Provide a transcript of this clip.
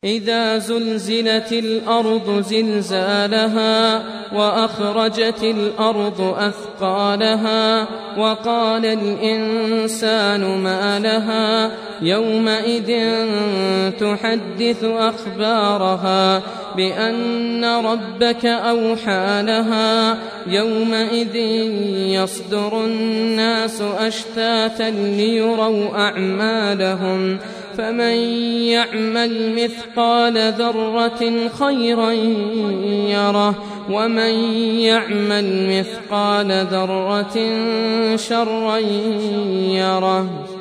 إذا زلزلت الأرض زلزالها وأخرجت الأرض أثقالها وقال الإنسان ما لها يومئذ تحدث أخبارها بأن ربك أوحى لها يومئذ يصدر الناس أشتاتا ليروا أعمالهم فمن يعمل مثقال ذرة خيرا يره ومن يعمل مثقال ذرة شرا يره.